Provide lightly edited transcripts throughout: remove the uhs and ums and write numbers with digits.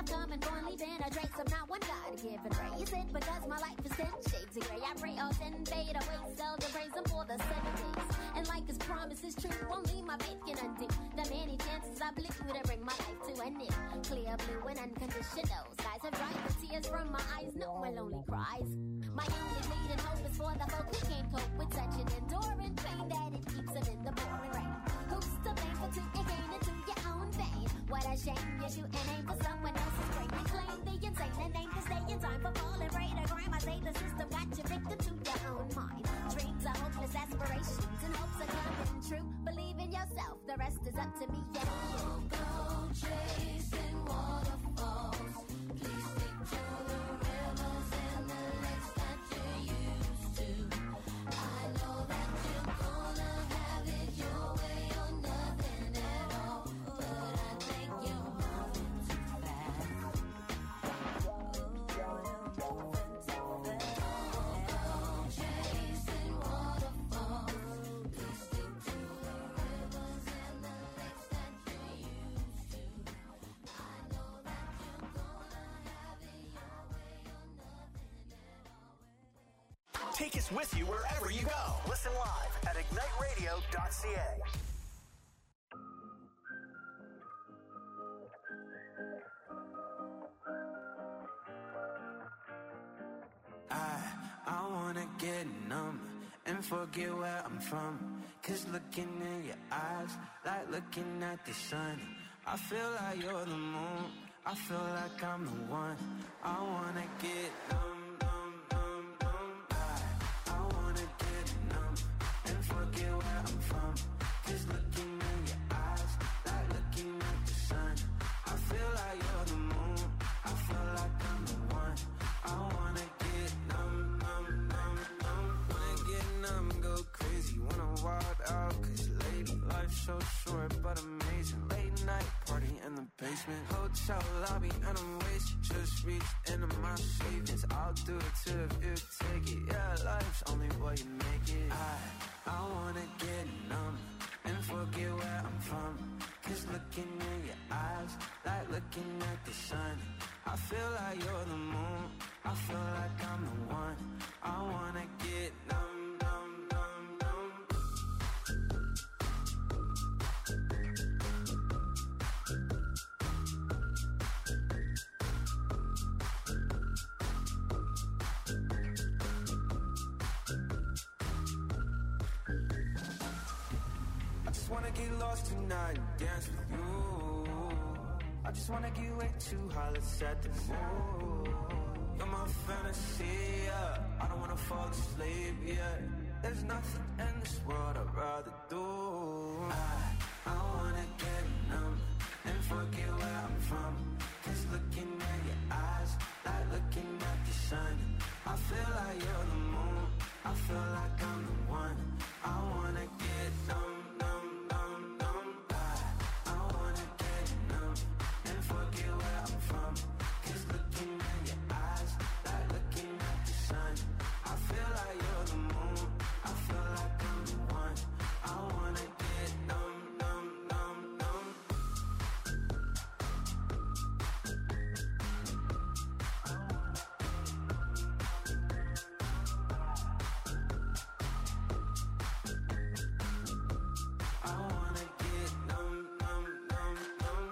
come and fondly penetrates. I'm not one God-given race. It because my life is 10 shades of gray. I pray all sin fade away, seldom praise him for the 7 days. And like his promise is true, only my faith can undo the many chances I blew to bring my life to an end. Clear blue and unconditional skies have dried the tears from my eyes. No more lonely cries. My only bleeding hope is for the folk who can't cope with such an enduring pain that it keeps them in the pouring rain. Who's to blame for taking gain into your own vein? What a shame you shoot and aim for someone else's brain. You claim the insane and aim to stay in time for falling prey to crime. I say the system got you victim to your own mind. Dreams are hopeless aspirations and hopes are coming true. Believe in yourself, the rest is up to me and you. Go chasing waterfalls. Please stick to the rivers and the lakes that you're used to. I know that you're gonna have it your way or nothing at all, but I think you're moving too fast. Go chasing waterfalls. Please stick to the rivers and the lakes that you're used to. I know that you're gonna have it your way or nothing at all. Take us with you wherever you go. Listen live at igniteradio.ca. I wanna get numb and forget where I'm from. 'Cause looking in your eyes, like looking at the sun. I feel like you're the moon, I feel like I'm the one. I wanna get numb, numb, numb, numb. I wanna get numb and forget where I'm from. 'Cause looking in your eyes, like looking at the sun. I feel like you're the moon, I feel like I'm the one. I wanna get numb, numb, numb, numb. Wanna get numb, go crazy, wanna wild out. 'Cause lady, life's so short but amazing. Late night party in the basement, hotel lobby and I'm wasted. Just reached into my savings, I'll do it too if you take it. Yeah, life's only what you make it. I wanna get numb and forget where I'm from. 'Cause looking in your eyes, like looking at the sun. I feel like you're the moon, I feel like I'm the one. I wanna get numb, numb, numb, numb. I just wanna get lost tonight and dance with you. I just wanna get way too high, let's set the mood. You're my fantasy, yeah. I don't wanna fall asleep, yeah. There's nothing in this world I'd rather do. I wanna get numb and forget where I'm from. 'Cause looking at your eyes, like looking at the sun. I feel like you're the moon, I feel like I'm the one. I wanna get numb, numb, numb, numb. I wanna get numb and forget where I'm from. 'Cause looking in your eyes, like looking at the sun. I feel like you're the moon, I feel like I'm the one. I wanna get numb, numb, numb, numb. I wanna get numb, numb, numb, numb.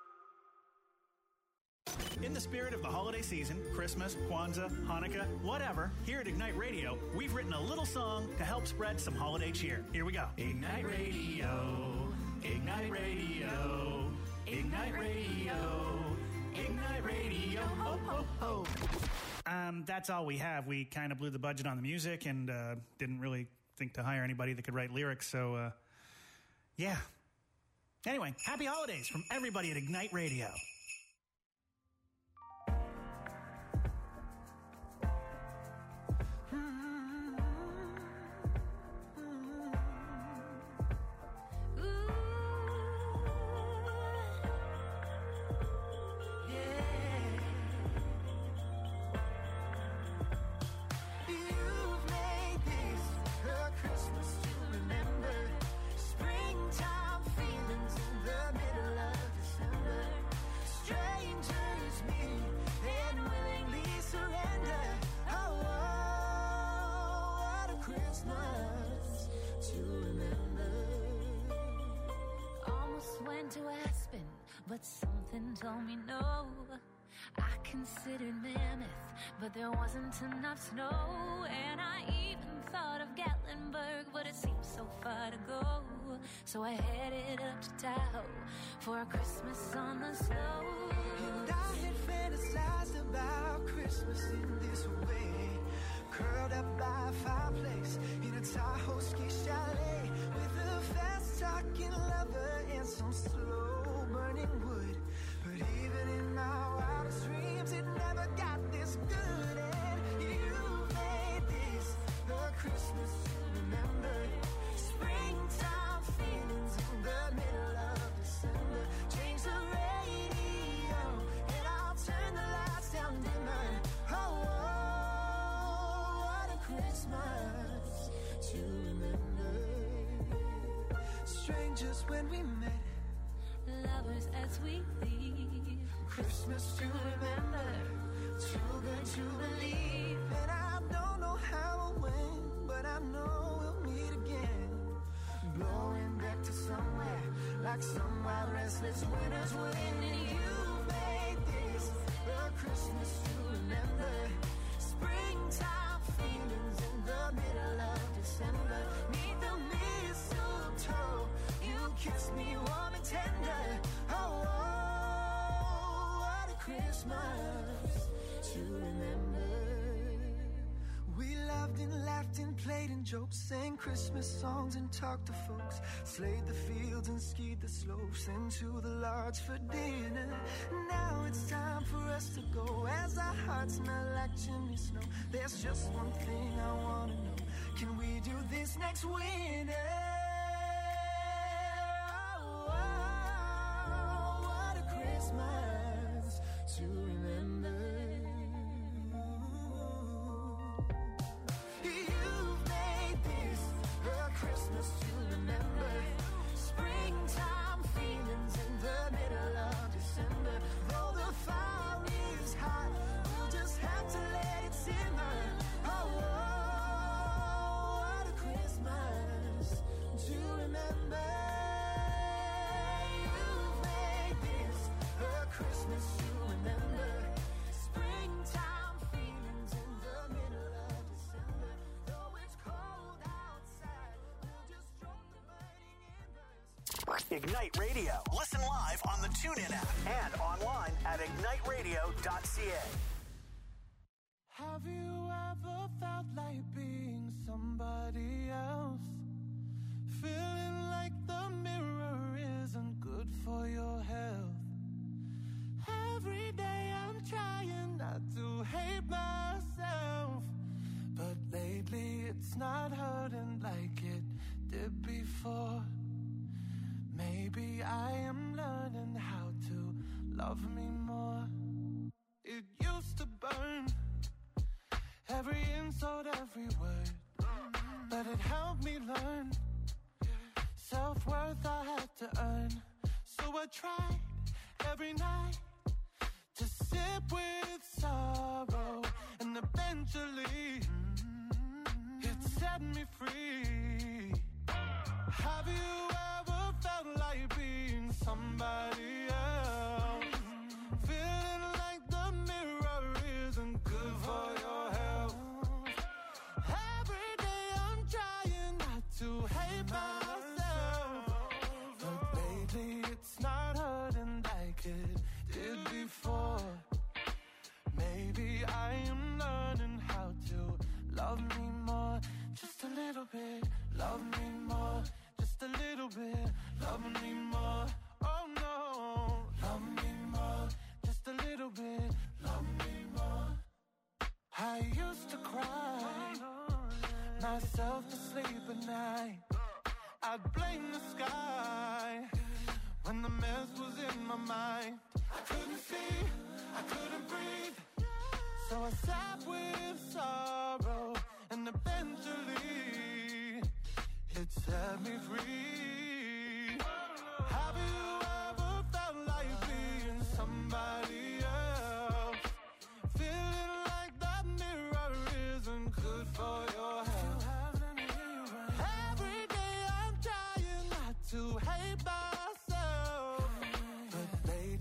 In the spirit of the holiday season, Christmas, Kwanzaa, Hanukkah, whatever, here at Ignite Radio, we've written a little song to help spread some holiday cheer. Here we go. Ignite Radio, Ignite Radio, Ignite Radio, Ignite Radio, ho, ho, ho. That's all we have. We kind of blew the budget on the music and didn't really think to hire anybody that could write lyrics, so yeah. Anyway, happy holidays from everybody at Ignite Radio. Springtime feelings in the middle of December. but something told me no. I considered Mammoth, but there wasn't enough snow. And I even thought of Gatlinburg, but it seemed so far to go. So I headed up to Tahoe for a Christmas on the snow. And I had fantasized about Christmas in this way, curled up by a fireplace in a Tahoe ski chalet, with a fast-talking lover and some slow-burning wood. But even in my wildest dreams, it never got this good. And you made this the Christmas to remember. Springtime feelings in the middle of December. Change the radio and I'll turn the lights down dimmer. Oh, what a Christmas to remember. Strangers when we met, lovers as we leave. Christmas to remember, too good to believe. And I don't know how or when, but I know we'll meet again. Blowing back to somewhere, like some wild restless winter's wind. And you made this the Christmas to remember. Springtime feelings in the middle of December. Neath the mistletoe, you kissed me warm and tender. Oh, what a Christmas to remember. We loved and laughed and played and joked, sang Christmas songs and talked to folks, slayed the fields and skied the slopes into the lodge for dinner. Now it's time for us to go as our hearts melt like chimney snow. There's just one thing I want to know, can we do this next winter? Oh, what a Christmas to remember. You've made this a Christmas to remember. Springtime feelings in the middle of December. Though the fire is hot, we'll just have to let it simmer. Oh, what a Christmas to remember. You've made this a Christmas to remember. Springtime feelings in the middle of December. Though it's cold outside, we'll just stroke the burning embers. Ignite Radio. Listen live on the TuneIn app and online at igniteradio.ca. Have you ever felt like being somebody else? Feeling like the mirror isn't good for your health. Every day I'm trying not to hate myself, but lately it's not hurting like it did before. Maybe I am learning how to love me more. It used to burn, every insult, every word, but it helped me learn self-worth I had to earn. So I tried every night to sit with sorrow, and eventually it set me free. Have you ever felt like being somebody else? Feeling like the mirror isn't good for your health. Every day I'm trying not to hate myself, but lately it's not hurting like it did before. Maybe I am learning how to love me more. Just a little bit, love me more. Just a little bit, love me more. Oh no, love me more. Just a little bit, love me more. I used to cry myself to sleep at night. I'd blame the sky when the mess was in my mind. I couldn't see, I couldn't breathe, so I sat with sorrow, and eventually it set me free. Have you ever felt like being somebody else? Feeling like that mirror isn't good for your health. Every day I'm trying not to hate myself, but lately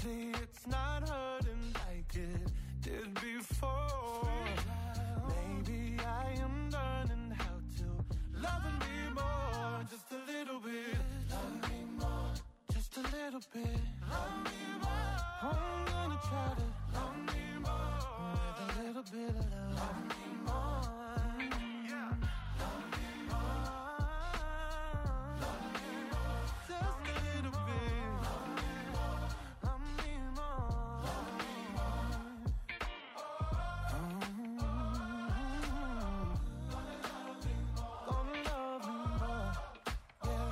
little bit. Love me more. I'm gonna try to love me more. With a little bit of love. Love me more. Yeah. Love me more. Love me more. Just a little bit. Love me more. Love me more. Love me more. Gonna love me more. Yeah.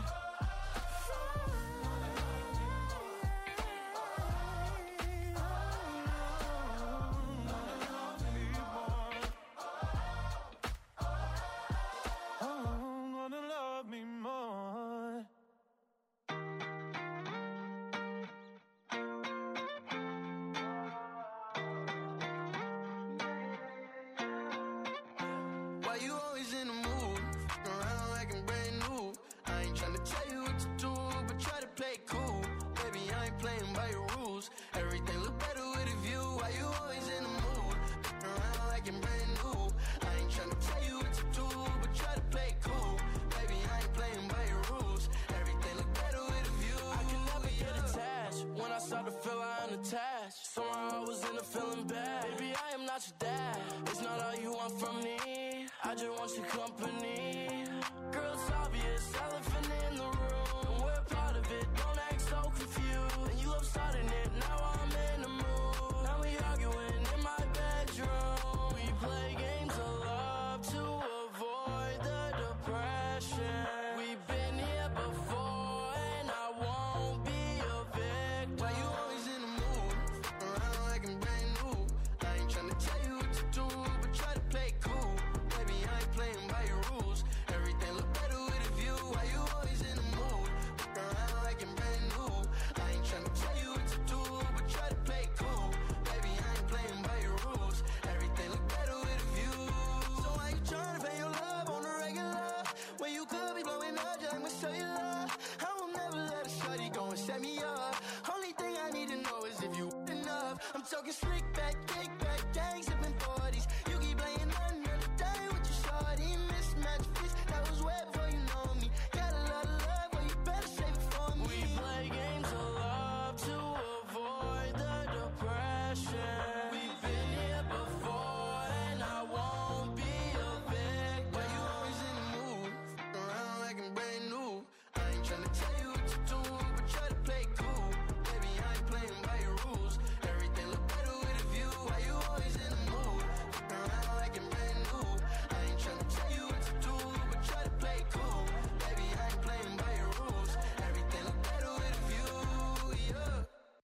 Why you always in the mood? Around like I'm brand new. I ain't tryna tell you what to do, but try to play cool. Baby, I ain't playing by your rules. Everything look better with a view. Why you always in the mood? Around like I'm brand new. I ain't tryna tell you what to do, but try to play cool. Baby, I ain't playing by your rules. Everything look better with a view. I can never get attached. When I start to feel I'm unattached, somehow I was in a feeling bad. Baby, I am not your dad. It's not all you want from me. I just want your company. Girl, it's obvious, elephant in the room. And we're part of it, don't act so confused. And you love starting it, now I'm in the mood. Now we arguing in my bedroom. We play games of love to avoid the depression. We've been here before and I won't be a victim. Why you always in the mood? Around like I'm brand new. I ain't tryna tell you what to do, but try to play cool. Baby, I ain't playing by your rules. Everything look better with a view. Why you always in the mood? Around like I'm brand new. I ain't tryna tell you what to do, but try to play cool. Baby, I ain't playing by your rules. Everything look better with a view. So why you tryna pay your love on the regular? When you could be blowing up just like my cellular. I will never let a shawty go and set me up. Only thing I need to know is if you enough. I'm talking slick back, kick back, gang sipping 40s. You keep playing another day with your shawty. Mismatch fits, that was way before you know me. Got a lot of love, well you better save it for me. We play games of love to avoid the depression. We've been here before and I won't be a victim. Why you always in the mood? Around like I'm brand new. I ain't tryna tell you what to do, but try to play cool. Baby, I ain't playing by your rules. Everything look better with a view. Why you always in the mood? Around like I'm brand new. I ain't tryna tell you what to do, but try to play cool. Baby, I ain't playing by your rules. Everything look better with a view, yeah.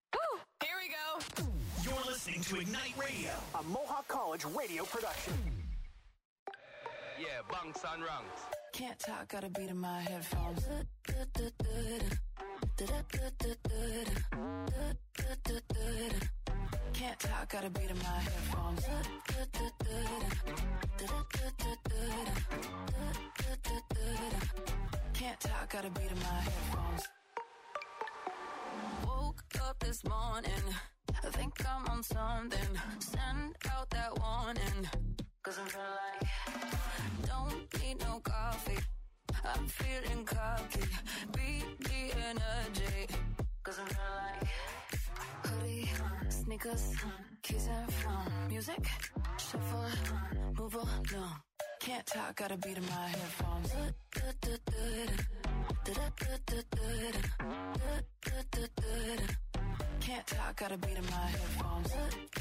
Here we go. You're listening to Ignite Radio. A Mohawk College radio production. Yeah, bunks and ranks. Can't talk, got a beat in my headphones. Can't talk, got a beat in my headphones. Can't talk, got a beat in my headphones. Woke up this morning, I think I'm on something. Send out that warning, 'cause I'm feeling like don't need no coffee. I'm feeling cocky, beat the energy, 'cause I'm feeling like hoodie, sneakers, keys and phone, music, shuffle, move along. Can't talk, got a beat in my headphones. Can't talk, got a beat in my headphones.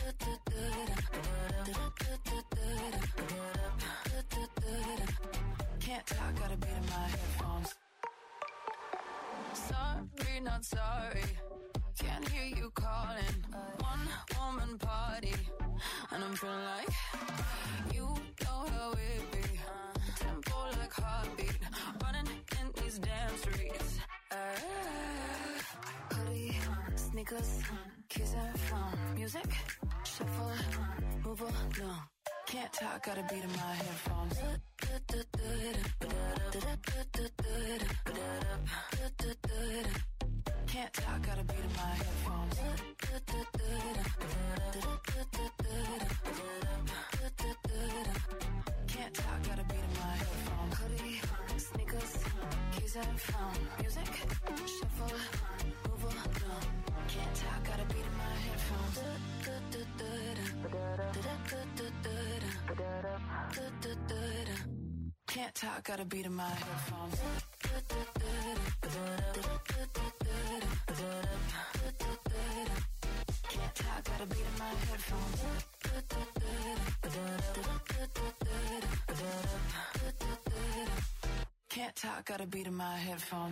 Can't talk, got a beat in my headphones. Sorry, not sorry. Can't hear you calling. One woman party, and I'm feeling like you know how it be. Tempo like heartbeat, running in these damn streets. Hoodie, sneakers, keys and phone, music, shuffle, move along. Can't talk, got a beat in my headphones. Can't talk, got a beat in my headphones. Can't talk, got a beat in my headphones. Hoodie, sneakers, keys and phone, music, shuffle, move along. Can't talk, got a beat in my headphones. Can't talk, got a beat in my headphones. Can't talk, got a beat in my headphones.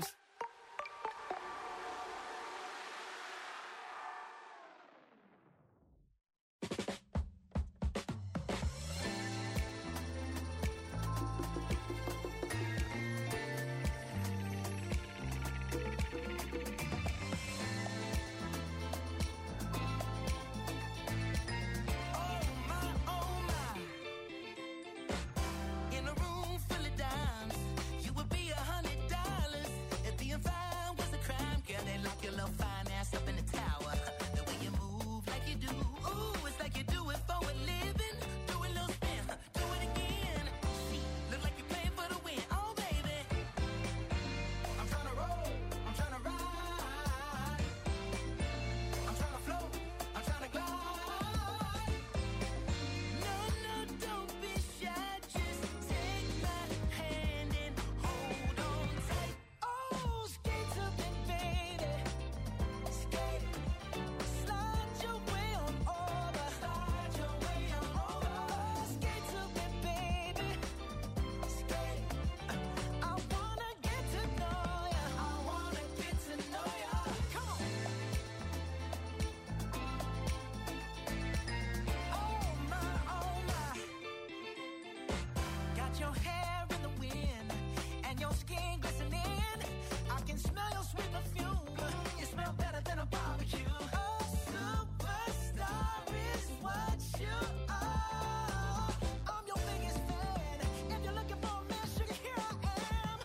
Your hair in the wind and your skin glistening. I can smell your sweet perfume. You smell better than a barbecue. A superstar is what you are. I'm your biggest fan. If you're looking for a man, sugar, here I am.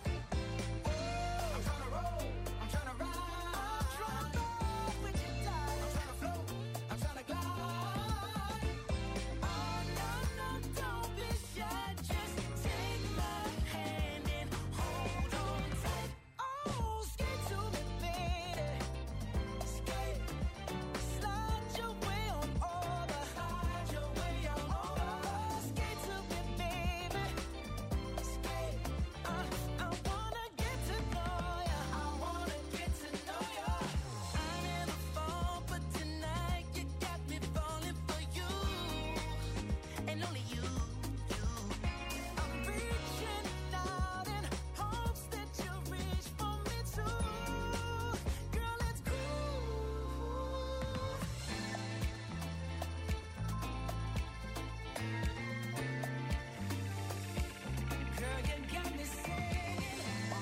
I'm trying to roll, I'm trying to ride, I'm trying to roll with you, darling. I'm trying to float, I'm trying to glide. Oh no, no, don't be shy. Just take my hand and hold on tight. Oh, skate to me, baby. Skate, slide your way on over. Slide your way on over. Skate to me, baby. Skate, I wanna get to know ya. I wanna get to know ya. I never fall, but tonight you got me falling for you, and only you. I'm reaching out in hopes that you reach for me too. Girl, it's cool. Girl, you got me saying, oh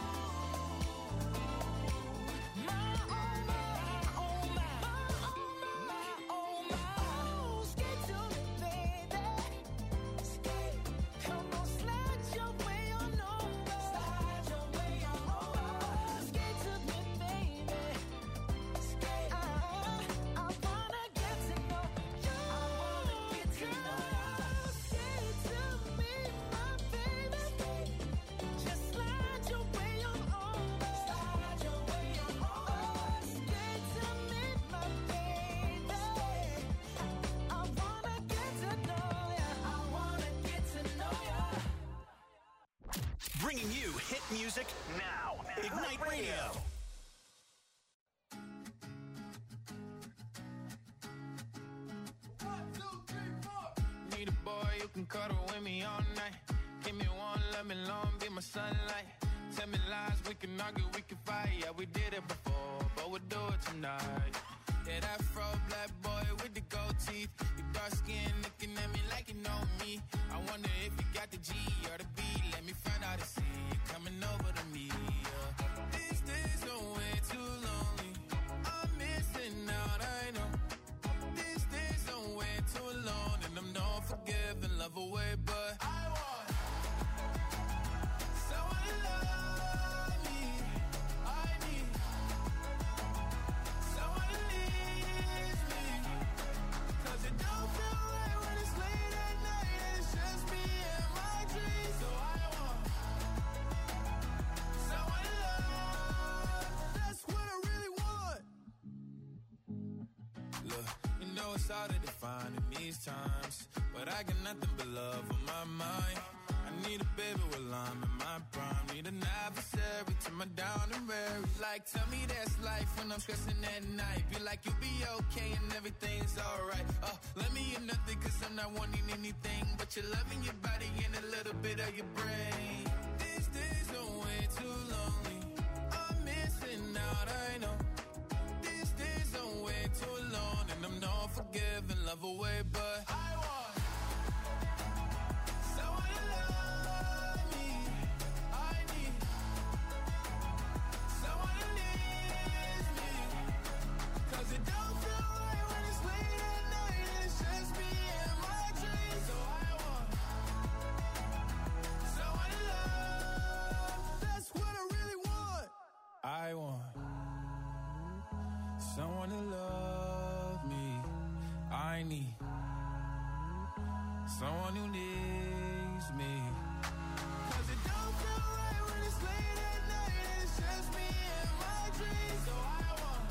my, oh my, oh my. Skate to me, baby. Skate, come on, slide your way on over. Slide your way on over. Skate to me, baby. Skate, I wanna get to know you. I wanna get to know you. Skate to me, my baby. Just slide your way on over. Slide your way on over. Skate to me, my baby. I wanna get to know ya. I wanna get to know ya. Bringing you hit music now. Ignite Radio. Need a boy you can cuddle with me all night. Give me one, let me long, be my sunlight. Tell me lies, we can argue, we can fight. Yeah, we did it before, but we'll do it tonight. Yeah, that fro black boy with the gold teeth. Your dark skin looking at me like you know me. I wonder if you got the G or the B. Let me find out and see you coming over to me. Yeah. These days are way too lonely. I'm missing out, I know. These days are way too long, and I'm not forgiving, love away, but I want someone to love me. I need someone to leave me. 'Cause it don't feel right when it's late at night and it's just me and my dreams. So I want someone it's hard to define in these times, but I got nothing but love on my mind. I need a baby while I'm in my prime. Need an adversary to my down and weary. Like, tell me that's life when I'm stressing at night. Be like, you'll be okay and everything's alright. Let me in nothing cause I'm not wanting anything but your love and your body and a little bit of your brain. These days are way too lonely. I'm missing out, I know. These days are way too long and I'm not forgiving love away, but I want someone to love me. I need someone who needs me. Cause it don't feel right when it's late at night and it's just me and my dreams. So I want someone to love. That's what I really want. I want someone to love me. I need someone who needs me. Cause it don't feel right when it's late at night and it's just me and my dreams. So I want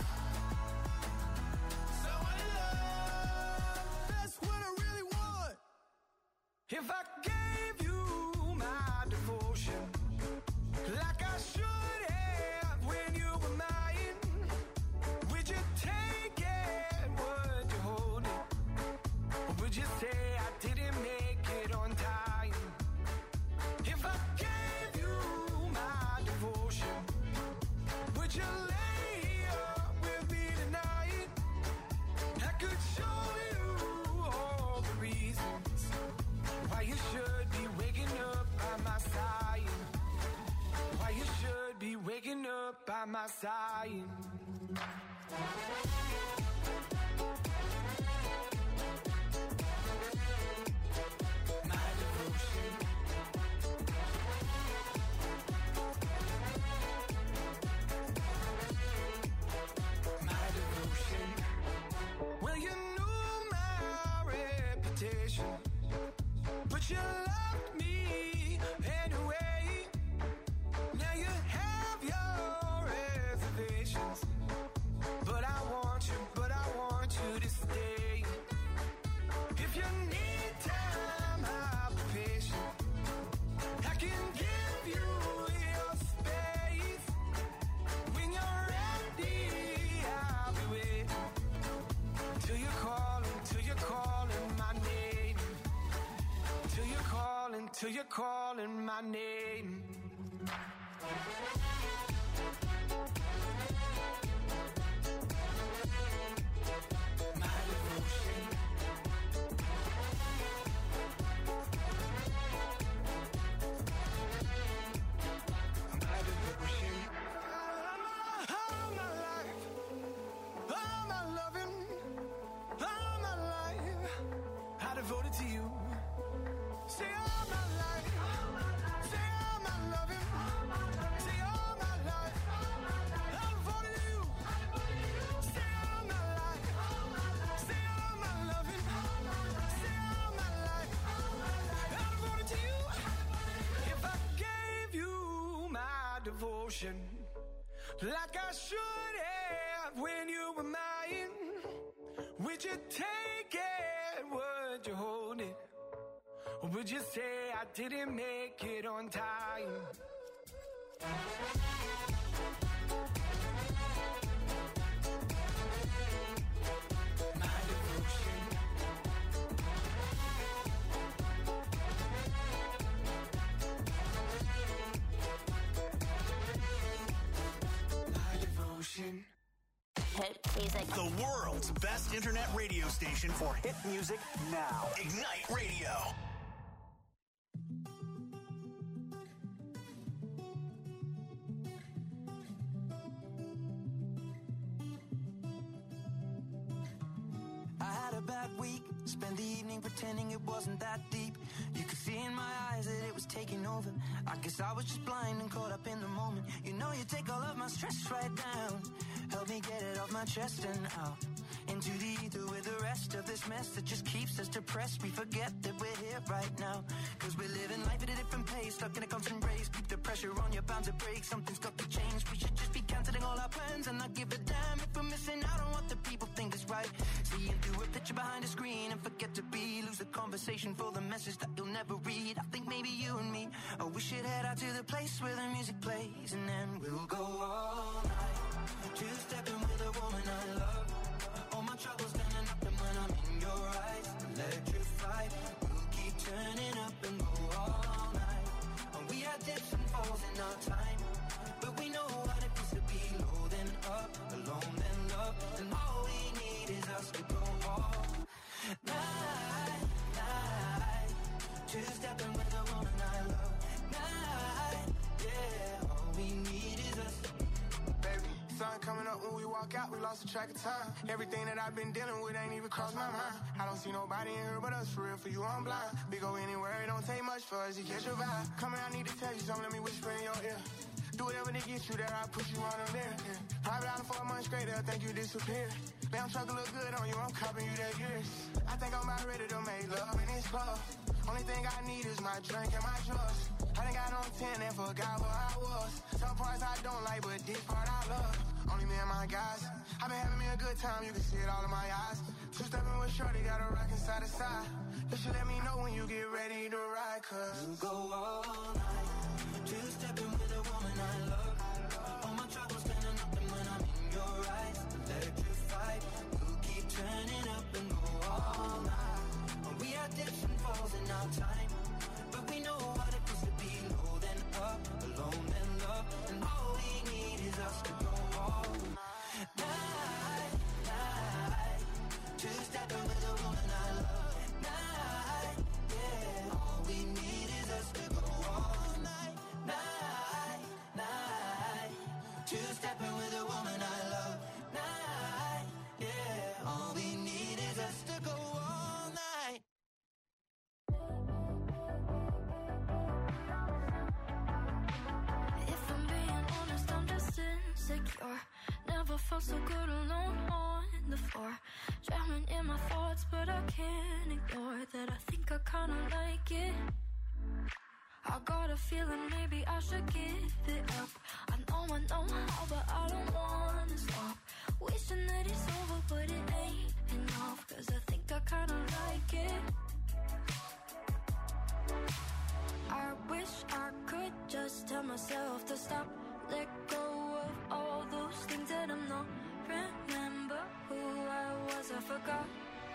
someone to love. That's what I really want. If I gave you my devotion like I should have when you were mine, would you take it? Would you hold it? Or would you say I didn't make it on time? If I gave you my devotion, would you lay up with me tonight? I could show you all the reasons why you should be waking up by my side. Why you should be waking up by my side. My devotion. My devotion. Well, you knew my reputation, but you loved me anyway. Now you have your reservations, but I want you to stay. If you need time, I'll be patient. I can give you your space. When you're ready, I'll be waiting. Till you're calling my name. Till you're calling my name. My devotion. My devotion. All my life, all my loving, all my life, I devoted to you. Say all my life, say all my loving, say all my life, I devoted to you. Say all my life, say all my loving, say all my life, I devoted to you. If I gave you my devotion like I should have when you were mine, would you take it? Would you hold it? Or would you say I didn't make it on time? My devotion. My devotion. Hit music. The world's best internet radio station for hit music now. Ignite Radio. I had a bad week, spent the evening pretending it wasn't that deep. You could see in my eyes that it was taking over. I guess I was just blind and caught up in the moment. You know you take all of my stress right down. Help me get it off my chest and out into the ether with the rest of this mess that just keeps us depressed. We forget that we're here right now, cause we're living life at a different pace, stuck in a constant race. Keep the pressure on, you're bound to break. Something's got to change. We should just be cancelling all our plans and not give a damn if we're missing out on what the people think is right. Seeing through a picture behind behind a screen and forget to be. Lose the conversation for the message that you'll never read. I think maybe you and me, oh, we should head out to the place where the music plays, and then we'll go all night. Two-stepping with a woman I love. All my troubles gonna nothing when I'm in your eyes. Electrified, we'll keep turning up and go all night. And we had dips and falls in our time, but we know what it feels to be low then up, alone then love. And all we need is us to go all night, night. Two-stepping with a woman I love. Night, yeah, all we need is us. Baby, sun coming up when we walk out, we lost the track of time. Everything that I've been dealing with ain't even crossed my mind. I don't see nobody in here but us, for real, for you I'm blind. We go anywhere, it don't take much for us to catch your vibe. Come here, I need to tell you something, let me whisper in your ear. Do whatever to get you there, I'll put you on them there. Yeah. Private island for a month straight, they'll think you disappeared. Damn truck look good on you, I'm copping you that years. I think I'm about ready to make love in this club. Only thing I need is my drink and my drugs. I done got on 10 and forgot where I was. Some parts I don't like, but this part I love. Only me and my guys. I've been having me a good time, you can see it all in my eyes. Two-stepping with shorty, got a rockin' side to side. You should let me know when you get ready to ride, cause we'll go all night. Two-stepping with a woman I love. All my troubles gonna nothing when I'm in your eyes. Electrified, we'll keep turning up and go all night. We had dips and falls in our time, but we know what it feels to be low then up, alone then love. And all we need is us to go all night, night. Two-stepping with a woman I love. Night, yeah, all we need is us to go all night, night, night. Two-stepping with a woman I love. Night, yeah, all we need is us to go all night. If I'm being honest, I'm just insecure. Never felt so good alone on the floor. Drowning in my thoughts, but I can't ignore that. I think I kinda like it. I got a feeling maybe I should give it up. I know how, but I don't wanna stop. Wishing that it's over, but it ain't enough. Cause I think I kinda like it. I wish I could just tell myself to stop. Let go of all those things that I'm not. Remember who I was, I forgot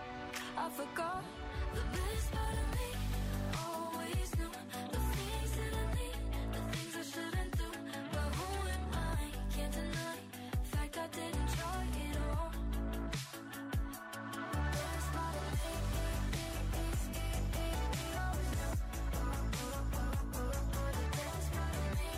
the best part of me. Always knew the things that I need, the things I shouldn't do. But who am I? Can't deny the fact I didn't try it all. The best part of me is always knew. The best part of me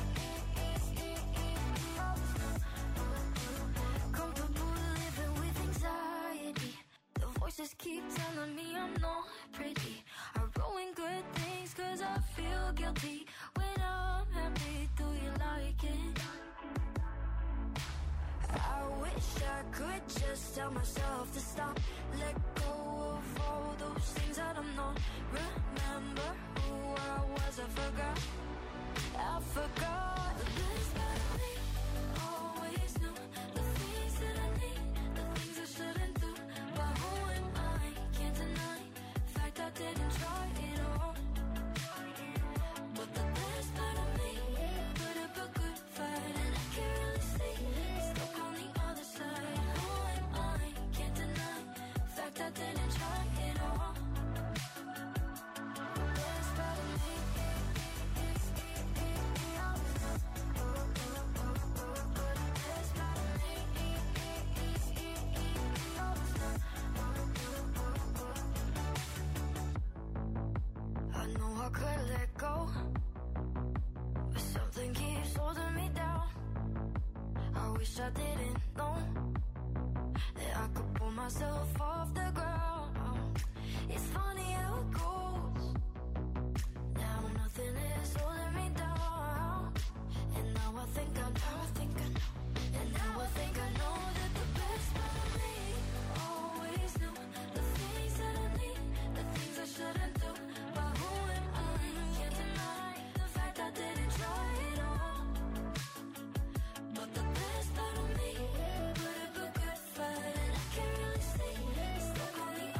is always knew. Comfortable living with anxiety. The voices keep telling me I'm not pretty. I ruin good things cause I feel guilty. When I'm happy, do you like it? I wish I could just tell myself to stop. Let go of all those things that I'm not. Remember who I was, I forgot. The best part of me. Always knew the things that I need, the things I shouldn't do. But who am I? Can't deny the fact I didn't try it all. But the best part of me put up a good fight, and I can't really see stuck on the other side. Who am I? Can't deny the fact I didn't try it all. The best part of me is always knew. The best part of me is always knew. I know I could let go, but something keeps holding me down. I wish I didn't know that I could pull myself off the ground. It's funny how it goes. Now nothing is holding me down. And now I think I know. And now I think I know that the best part of me always knew the things that I need, the things I shouldn't do. But who am I? Can't deny the fact I didn't try it all. But the best part of me put up a good fight, and I can't really see stuck on the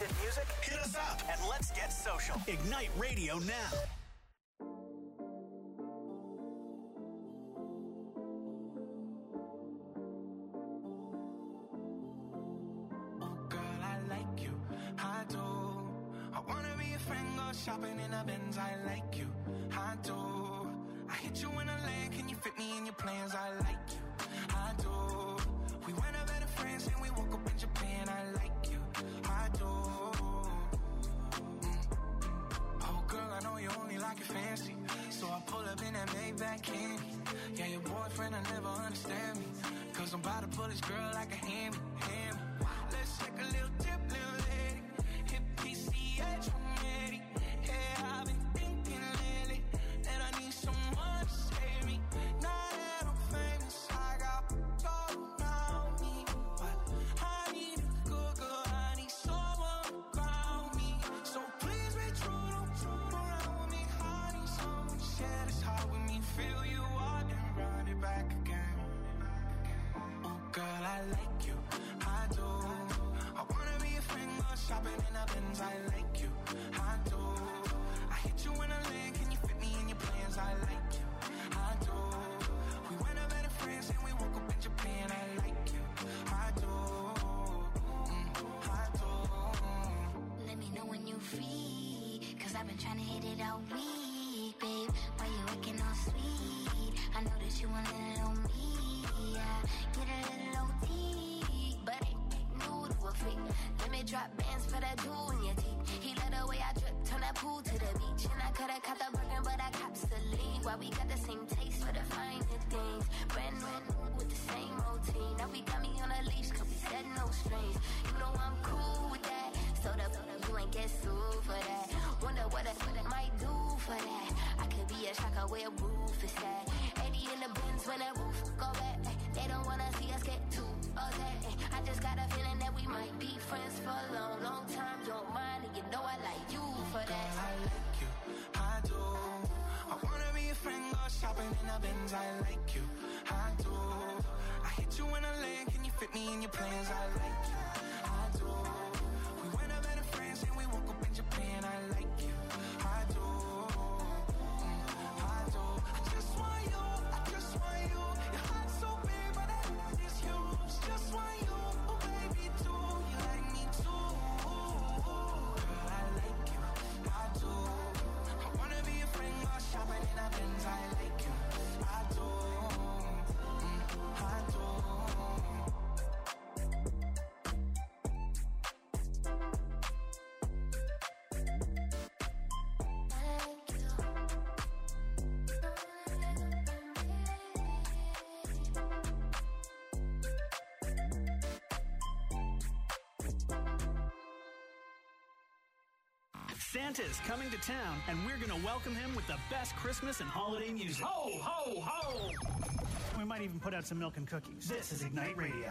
Talented music? Hit us up and let's get social. Ignite Radio now. Shopping in a Benz, I like you, I do. I hit you in a land, can you fit me in your plans? I like you, I do. We went over to France and we woke up in Japan, I like you, I do. Oh girl, I know you only like it fancy, so I pull up in that Maybach candy. Yeah, your boyfriend will never understand me, cause I'm about to pull this girl like a hammy. Let's take a little dip, little lady. Hit PCH, I'm ready. Yeah, I've been thinking lately that I need someone to save me. Now that I'm famous, I got all around me, but I need a good girl, I need someone to ground me. So please be true, don't fool around with me. I need someone to share this heart with me. Fill you up and run it back again. Oh girl, I like you, I do. I wanna be a friend, go shopping in a Benz, I like you, I do. I hit you in a lane, can you fit me in your plans? I like you, I do. We went over to France and we woke up in Japan, I like you, I do, I do. Let me know when you free, cause I've been trying to hit it all week, babe. Why you acting all sweet? I know that you want a little me, yeah. Get a little OT, but ain't new to a freak. Let me drop bands for that jewel in your teeth. He let the way I drip, turn that pool to the beach. And I coulda caught the Birkin, but I cops the lead. Why we got the same taste for the finer things. Brand new with the same routine. Now we got me on a leash, cause we said no strings. You know I'm cool with that. So the you ain't get sued for that. Wonder what I might do for that. I could be a shocker where roof is at. 80 in the bins when that roof go back. They don't wanna see us get too upset. I just got a feeling that we might be friends for a long, long time. Don't mind it, you know I like you for that. Girl, I like you, I do. I wanna be a friend, go shopping in a Benz, I like you, I do. I hit you in a lane, can you fit me in your plans? I like you, I do. We went over to France and we woke up in Japan, I like you, I do, I do. I just want you, I just want you. Your heart's so big, but that is huge. Just want you, oh baby, too. You like me too. Girl, I like you, I do. I wanna be a friend, go shopping in a Benz, I like you, I do, I do. Santa's coming to town, and we're going to welcome him with the best Christmas and holiday music. Ho, ho, ho! We might even put out some milk and cookies. This is Ignite Radio.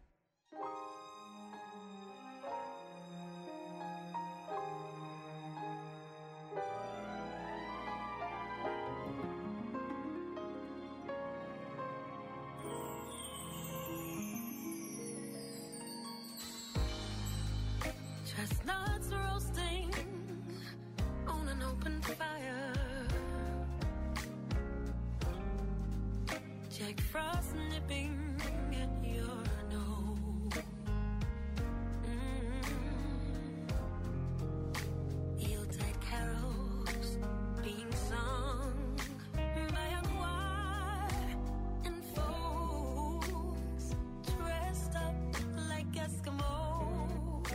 Chestnuts roasting on an open fire. Jack Frost nipping at your nose. Yuletide carols being sung by a choir and folks dressed up like Eskimos.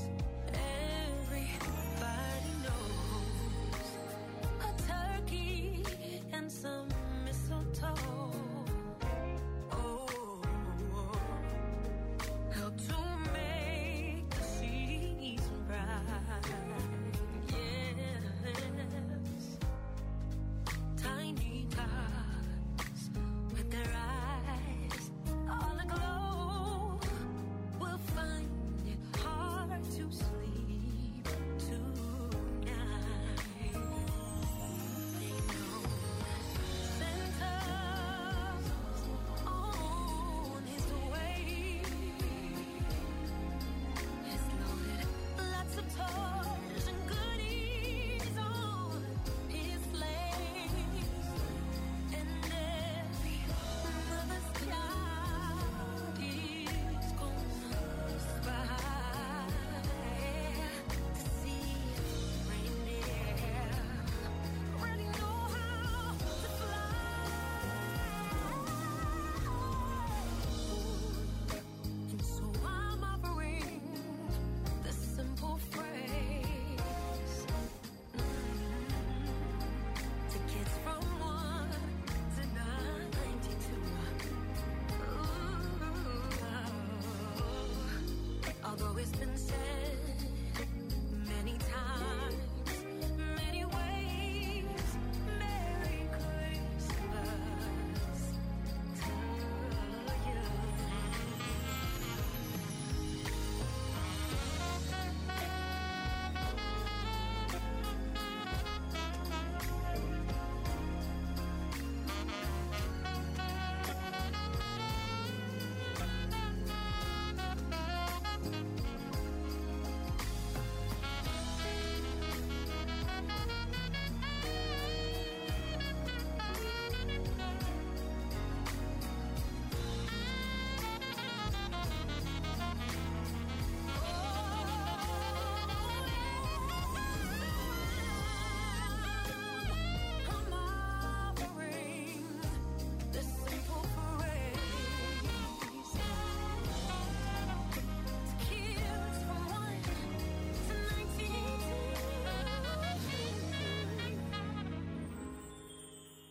Everybody knows a turkey and some mistletoe. Oh, how to make the season bright. Yes, tiny tots with their eyes all aglow will find it hard to sleep tonight. They know Santa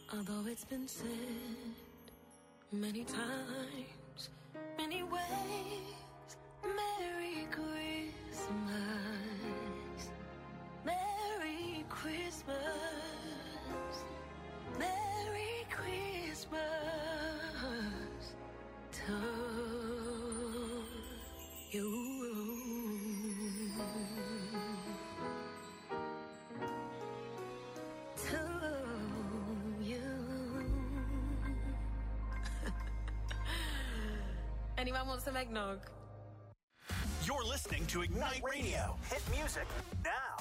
Although it's been said many times, many ways, Merry Christmas, Merry Christmas, Merry Christmas to you. Anyone wants some eggnog? You're listening to Ignite Radio. Hit music now.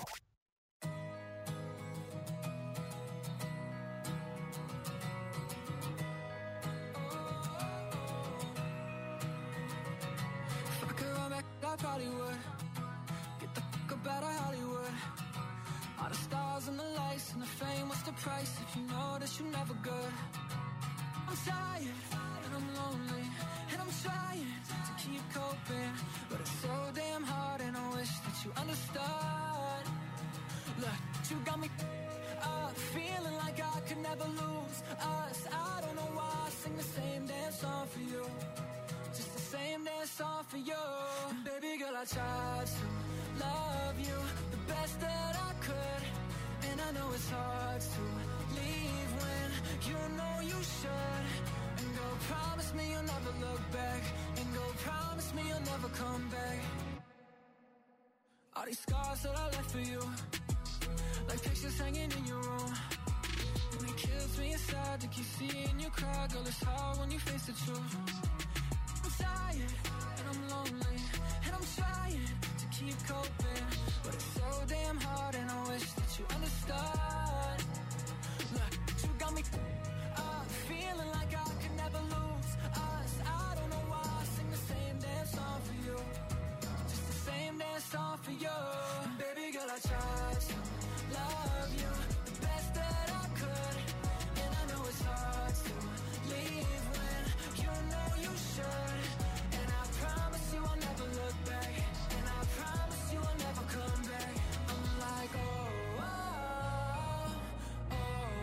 If I could run back, I probably would. Get the fuck up out of Hollywood. All the stars and the lights and the fame, what's the price if you know that you're never good? I'm tired and I'm lonely and I'm trying to keep coping, but it's so damn hard and I wish that you understood. Look, you got me feeling like I could never lose us. I don't know why I sing the same damn song for you, just the same damn song for you. And baby girl, I tried to love you the best that I could, and I know it's hard to leave when you know you should. And go promise me you'll never look back, and go promise me you'll never come back. All these scars that I left for you, like pictures hanging in your room, and it kills me inside to keep seeing you cry. Girl, it's hard when you face the truth. I'm tired and I'm lonely and I'm trying to keep coping, but it's so damn hard and I wish that you understood. Look, you got me feeling like I could never lose us. I don't know why I sing the same damn song for you, just the same damn song for you. And baby girl, I tried to love you the best that I could, and I know it's hard to leave when you know you should. And I promise you I'll never look back, and I promise you I'll never come back. I'm like, oh, oh, oh, oh,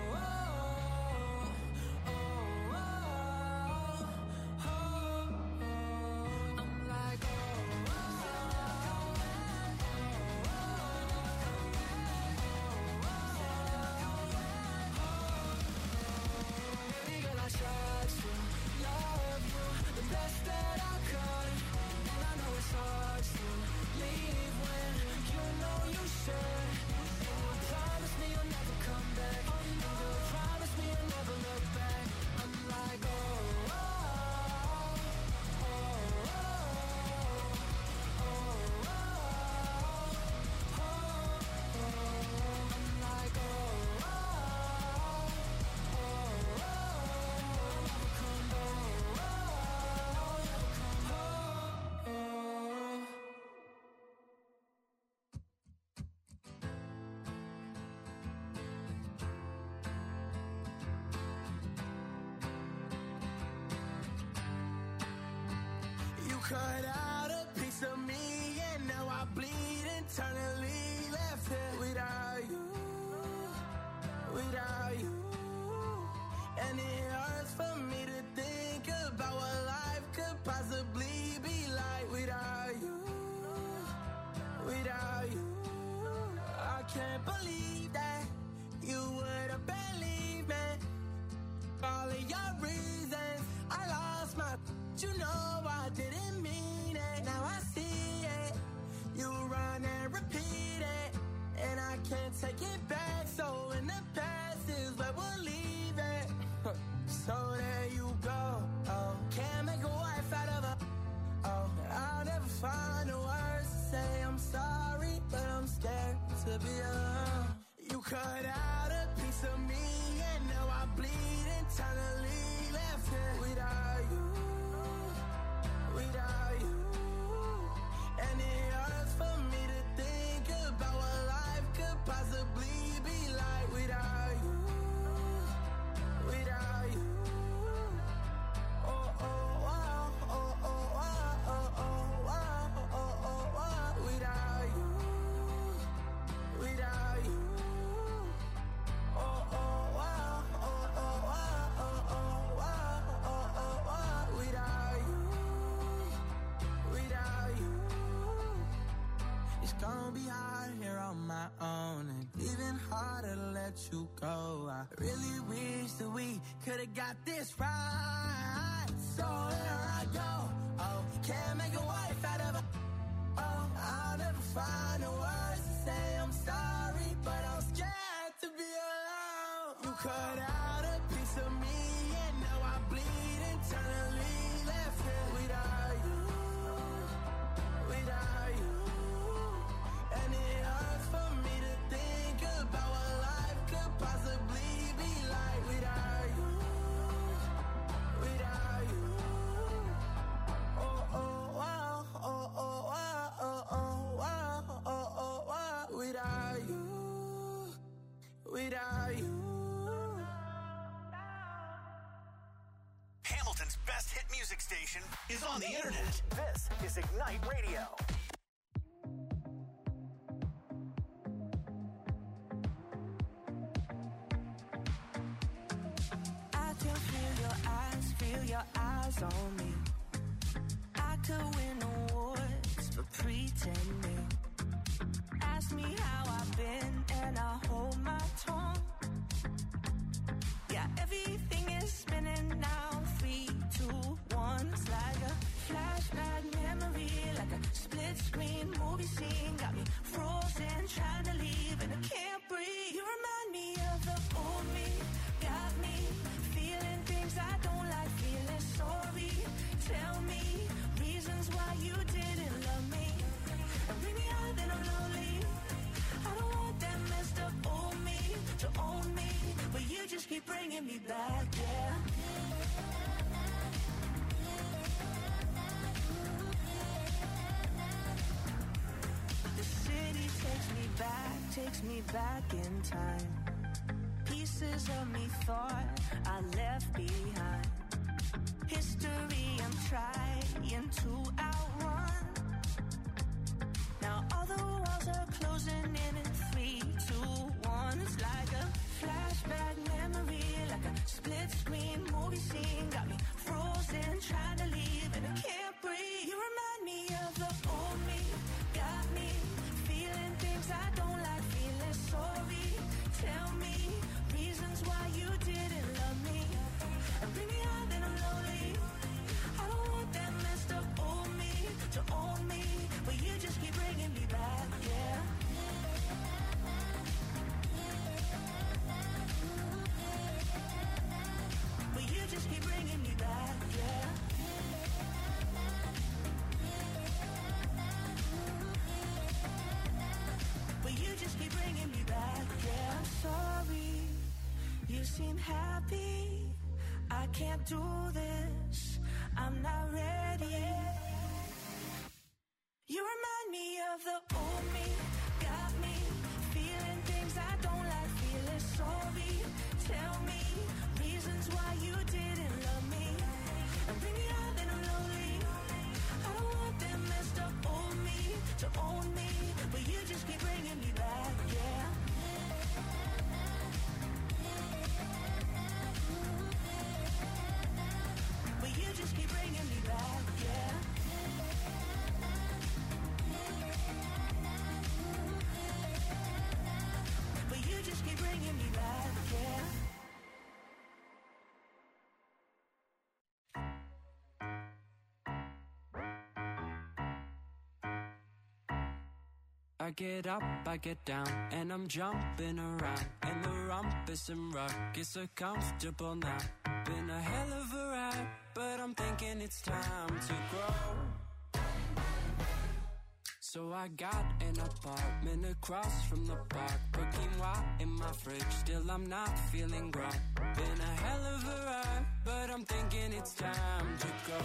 oh, oh, oh, oh. I'm like, oh, oh, baby girl, I tried to love you the best that I could, and I know it's hard to leave when you know you should. And you promise me you'll never come back, and you promise me you'll never look back. I'm like, oh, oh, oh, oh, oh, oh, oh, oh. I'm like, oh, oh, oh, oh, never come back, never come home. You cut out a piece of me, and now I bleed internally. Left here without you, without you. And it hurts for me to think about what life could possibly be like without you, without you. I can't believe that you would have believed me. All of your reasons, I lost my. You know I didn't mean it. Now I see it. You run and repeat it, and I can't take it back. So in the past is where we'll leave it. So there you go. Oh, can't make a wife out of her. Oh, I'll never find the words to say I'm sorry, but I'm scared to be alone. You cut out a piece of me, and now I bleed internally. Left here without you, without you. And it hurts for me to think about what life could possibly be like without you, without you. Oh, oh, wow, oh, oh, wow, oh, oh, wow, oh, oh, wow. Without you, without you. Oh, oh, wow. gonna be hard here on my own, and even harder to let you go. I really wish that we could've got this right. So here I go. Oh, can't make a wife out of a. Oh, I'll never find the words to say I'm sorry, but I'm scared to be alone. You cut out a piece of me, and now I bleed internally. Left here without you, without you. And it hurts for me to think about what life could possibly be like without you, without you. Oh, oh, wow, oh, oh, wow, oh, oh, wow, oh, oh, wow. Without you, without you. Hamilton's best hit music station is on the internet. This is Ignite Radio. I can feel your eyes on me. I could win awards for pretending. Ask me how I've been and I hold my tongue. Yeah, everything is spinning now. 3, 2, 1. It's like a flashback memory, like a split screen movie scene. Got me frozen, trying to leave and I can't breathe. You remind me of the old me. Got me feeling things I don't like, feeling sorry. Tell me reasons why you didn't love me. And bring me out, then I'm lonely. I don't want that messed up old me to own me, but you just keep bringing me back, yeah. The city takes me back in time. Pieces of me thought I left behind. History I'm trying to outrun. Now all the walls are closing in 3, 2, 1. It's like a flashback memory, like a split screen movie scene. Got me frozen, trying to leave and I can't breathe. You remind me of the old me. Got me feeling things I don't like, feeling sorry. Tell me reasons why you didn't love me. And bring me out, then I'm lonely. I don't want that messed up old me to own me, but you just keep bringing me back, yeah. But you just keep bringing me back, yeah. But you just keep bringing me back, yeah. I'm sorry, you seem happy. I can't do this, I'm not ready. You remind me of the old me. Got me feeling things I don't like, feeling sorry. Tell me reasons why you didn't love me. And bring me out, then I'm lonely. I don't want that messed up old me to own me, but you just keep bringing me back, yeah. But you just keep bringing me back, yeah. But you just keep bringing me back, yeah. I get up, I get down, and I'm jumping around. And the rumpus and ruckus so comfortable now. Been a hell of a ride, but I'm thinking it's time to grow. So I got an apartment across from the park. Put quinoa in my fridge, still I'm not feeling right. Been a hell of a ride, but I'm thinking it's time to go.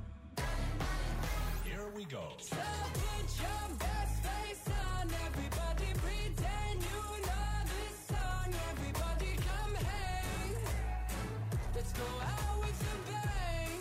Here we go. So put your best face on, everybody pretend you know this song. Everybody come hang, let's go out with a bang.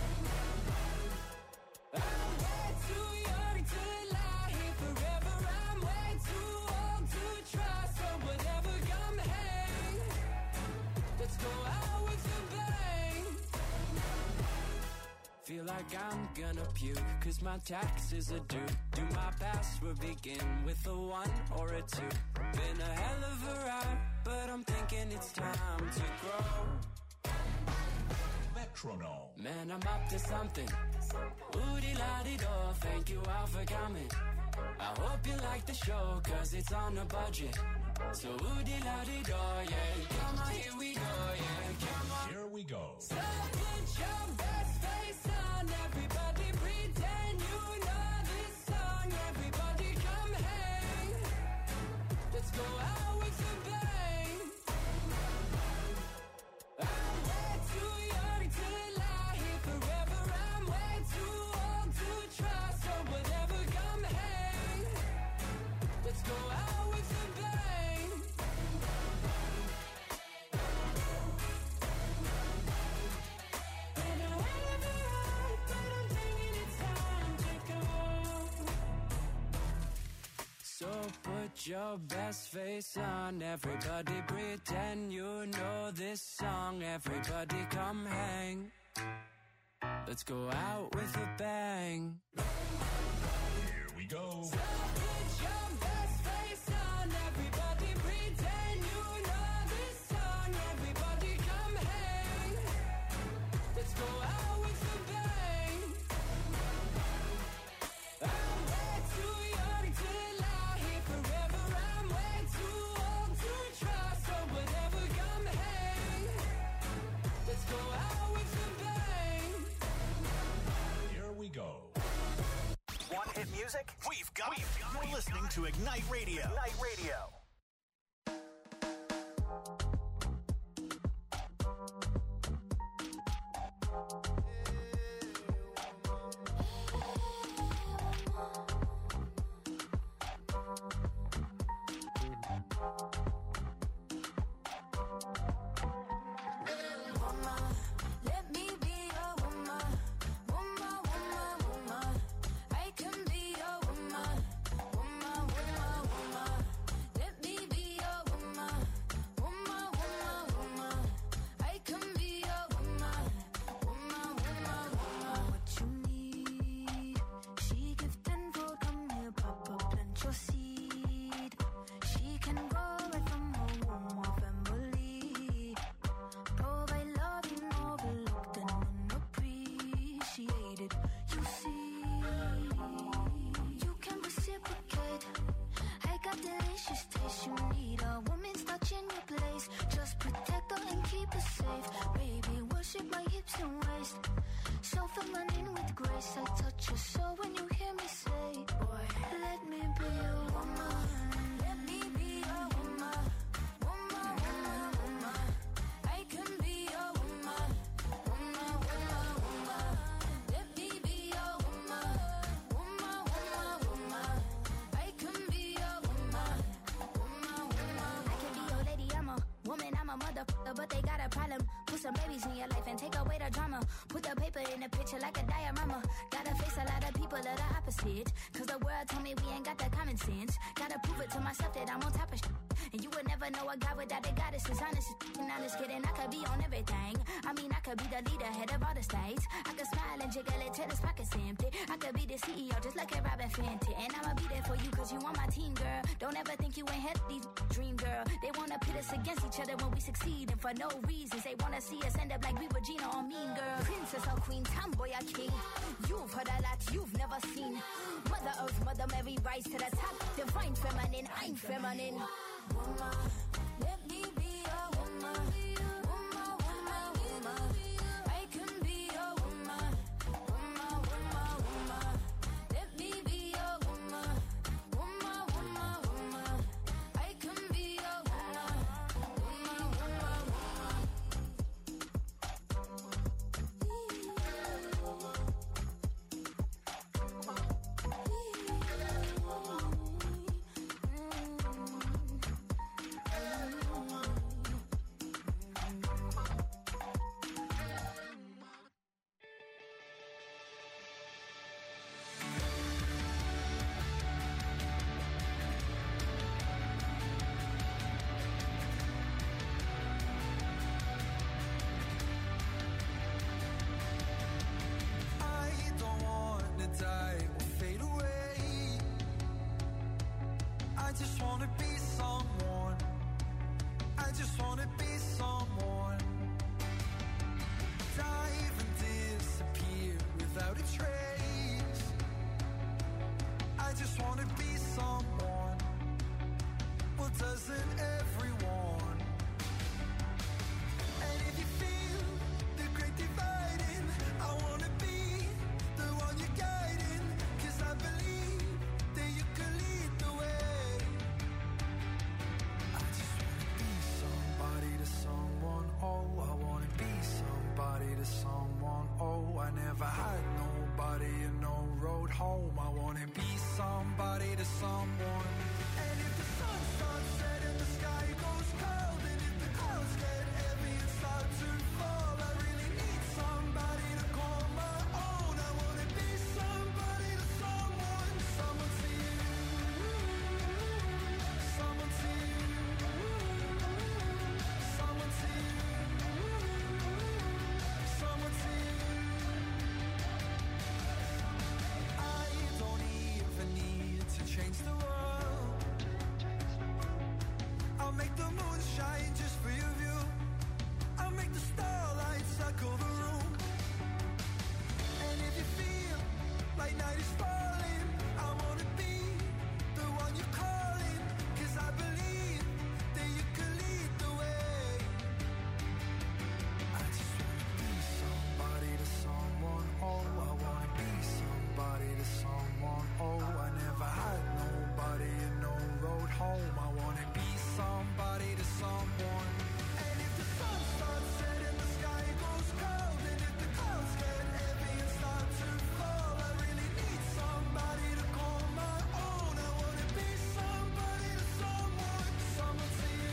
I'm way too young to lie here forever. I'm way too old to try, so whatever, come hang, let's go out with a bang. Feel like I'm gonna puke, cause my taxes are due. Do my password begin with a 1 or a 2? Been a hell of a ride, but I'm thinking it's time to grow. Metronome. Man, I'm up to something. Oodie-la-dee-do, thank you all for coming. I hope you like the show, cause it's on a budget. So oodie-la-dee-do, yeah. Come on, here we go, yeah. Come on. Here we go. So put your best face on, everybody pretend you know this song. Everybody come hang. Let's go out with a bang. I'm way too young to lie here forever. I'm way too old to try. So whatever, come hang. Let's go out with a bang. Been a hell of a ride, but I'm thinking it's time to go. So put your best face on, everybody pretend you know this song. Everybody come hang. Let's go out with a bang. Here we go. So put your best face on, everybody pretend you know this song. Everybody come hang. Let's go out with a bang. I'm way too young to lie here forever. I'm way too old to try. So whatever, come hang. Let's go out with a bang. Here we go. Want hit music? We've got it. You're listening to Ignite Radio. Ignite Radio. Woman, let me be your woman. Woman, woman, woman. I can be your woman. Woman, woman, woman. Let me be your woman. Woman, woman, woman. I can be your woman. Woman, woman, woman. What you need? She give tenfold. Come here, Papa, plant your seed. She can go right from her womb or family. Provide love you overlooked and unappreciated. You see, you can reciprocate. I got delicious taste. You need a woman's touch in your place. Just protect her and keep her safe. Baby, worship my hips and waist. So feminine with grace. I touch your soul when you hear me say, boy, let me be your woman. Let me be your woman. Woman, woman, woman. I can be your woman. Woman, woman, woman. Let me be your woman. Woman, woman, woman. I can be your woman. Woman, woman. I can be your lady. I'm a woman. I'm a motherfucker, but they got a problem. Put some babies in your life and take away the drama. Put the paper in the picture like a diorama. Gotta face a lot of people that are opposite. Cause the world told me we ain't got the common sense. Gotta prove it to myself that I'm on top of shit. And you would never know a guy without a goddess is honest. And I'm just kidding, I could be on everything. I mean, I could be the leader, head of all the states. I could smile and jiggle it till his pockets empty. I could be the CEO just like a Robin Fenty. And I'ma be there for you cause you on my team, girl. Don't ever think you ain't had these dream, girl. They wanna pit us against each other when we succeed. And for no reasons, they wanna see us end up like we were Gina or Mean Girl. Princess or queen, tomboy or king. You've heard a lot you've never seen. Mother Earth, Mother Mary, rise to the top. Divine feminine, I'm feminine. Woman, let me be your woman. Woman, woman, woman. I can be your woman. Woman, woman, woman. Let me be your woman. Woman, woman, woman. I can be your woman. Woman, woman, woman. someone. Oh, I never had nobody and no road home. I wanna be somebody to someone. And if the sun starts setting, the sky goes cold. And if the clouds get heavy and start to fall, I really need somebody to call my own. I wanna be somebody to someone. Someone to you. Someone to you. Someone to you. Someone to you. I don't even need to change the world. I'll make the moon shine just for your view. I'll make the starlight circle the room. And if you feel like night is falling, I wanna be the one you're calling. 'Cause I believe that you can lead the way. I just wanna be somebody to someone. Oh, I wanna be somebody to someone. Oh, I never had nobody and no road home. I wanna be somebody to someone. And if the sun starts setting, the sky goes cold. And if the clouds get heavy and start to fall, I really need somebody to call my own. I wanna be somebody to someone. Someone to you.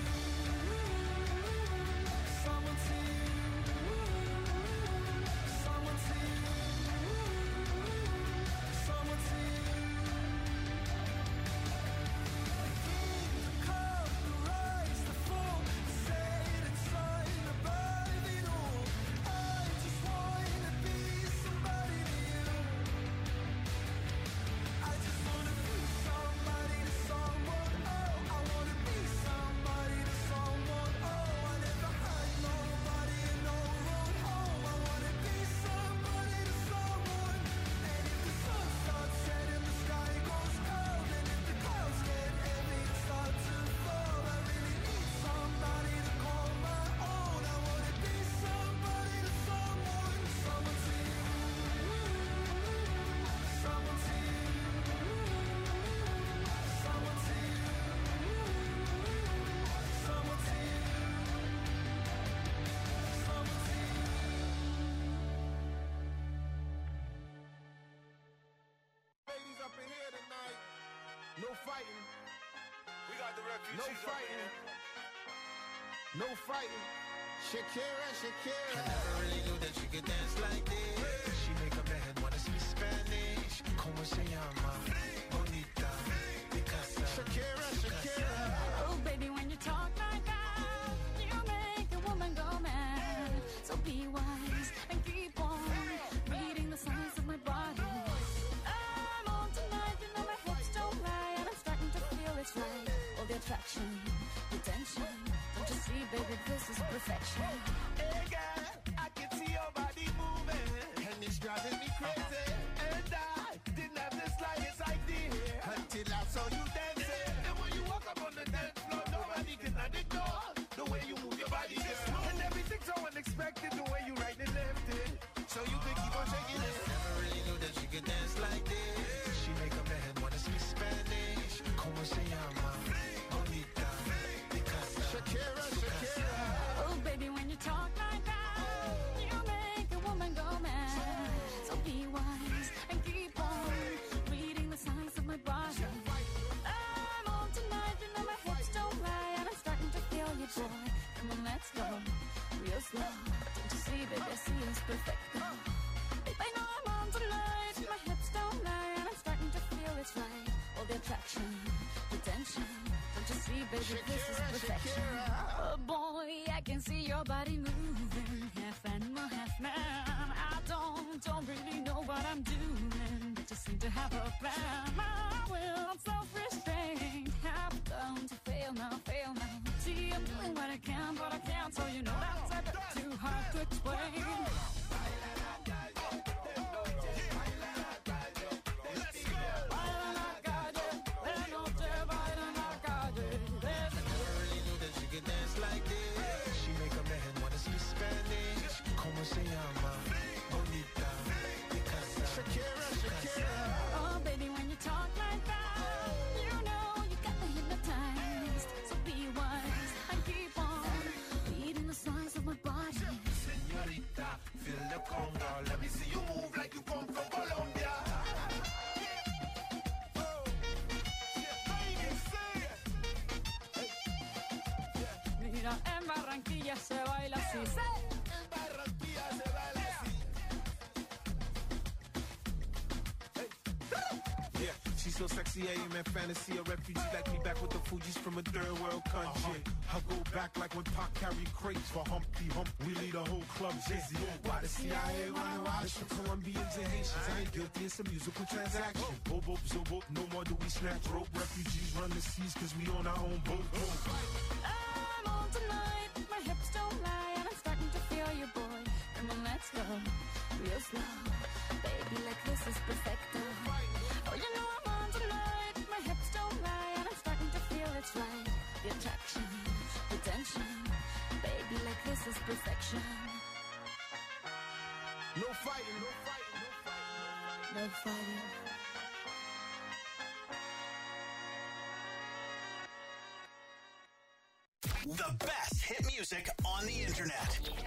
Someone to you. Someone to you. Someone to you. Come, the rise, the fall, the setting sun above it all. I just wanna be somebody to you. I just wanna be somebody to someone. Oh, I wanna be somebody to someone. Oh, I never had nobody and no road home. I wanna be somebody to someone. And if the sun starts setting, the sky goes cold. And if the clouds get heavy and start to fall, I really need somebody to call my own. I wanna be somebody to someone. Someone to you. Someone to you. Someone to you. Someone to you. Someone to you. Ladies up in here tonight. No fighting. We got the refugees. No fighting. No fighting. Shakira, Shakira. I never really knew that you could dance like this. She make a man wanna speak Spanish. Como se llama? Bonita. Picasa. Shakira, Shakira. Oh, baby, when you talk like that, you make a woman go mad. So be wise and keep on reading the signs of my body. I'm on tonight, you know my hips don't lie, and I'm starting to feel it's right. All the attraction, the tension. Don't you see, baby, this is perfection. Hey girl, I can see your body moving, and it's driving me crazy. And I didn't have the slightest idea until I saw you dancing. And when you walk up on the dance floor, nobody can ignore the way you move your body, girl. And everything's so unexpected, the way you right and left it, so you can keep on shaking it. Never really knew that she could dance like this. She make a man wanna speak Spanish. Como se llama? Bonita. Picasa. Shakira, Shakira. Oh, baby, when you talk like that, you make a woman go mad. So be wise and keep on reading the signs of my body. I'm on tonight, you know my hips don't lie, and I'm starting to feel you, boy. Come on, let's go real slow. Don't you see, baby, I see it's perfect. Baby, I know I'm on tonight, my hips don't lie, and I'm starting to feel it's right. All the attraction, the tension. Don't you see, baby, this is perfection. Oh boy, I can see your body moving, half animal, half man. I don't really know what I'm doing, but just seem to have a plan. My will, I'm self-restrained, have come to fail now, fail now. See, I'm doing what I can, but I can't, so you know that's a bit too hard to explain. Dance like this. She make a man wanna speak Spanish. Como se llama? Bonita. Picasa. Shakira, Shakira. Oh, baby, when you talk like that, you know you got me hypnotized. So be wise and keep on reading the signs of my body. Señorita. conga. Let me see you move like you come from Colombia. Mira, en Barranquilla se baila así. En Barranquilla se baila así. Yeah, she's so sexy, amen, fantasy. A refugee like me back with the Fugees from a third world country. I go back like when Pac carried crates for Humpty Hump. We lead a whole club dizzy. Why the CIA wanna watch from Colombians and Haitians? I ain't guilty, it's a musical transaction. Boop, boop, zo, boop, no more do we snatch rope. Refugees run the seas cause we on our own boat. I'm on tonight, my hips don't lie, and I'm starting to feel you, boy. Come on, let's go, real slow. Baby, like this is perfecto. Oh, you know I'm on tonight, my hips don't lie, and I'm starting to feel it's right. The attraction, the tension. Baby, like this is perfection. No fighting, no fighting, no fighting. No fighting. The best hit music on the internet.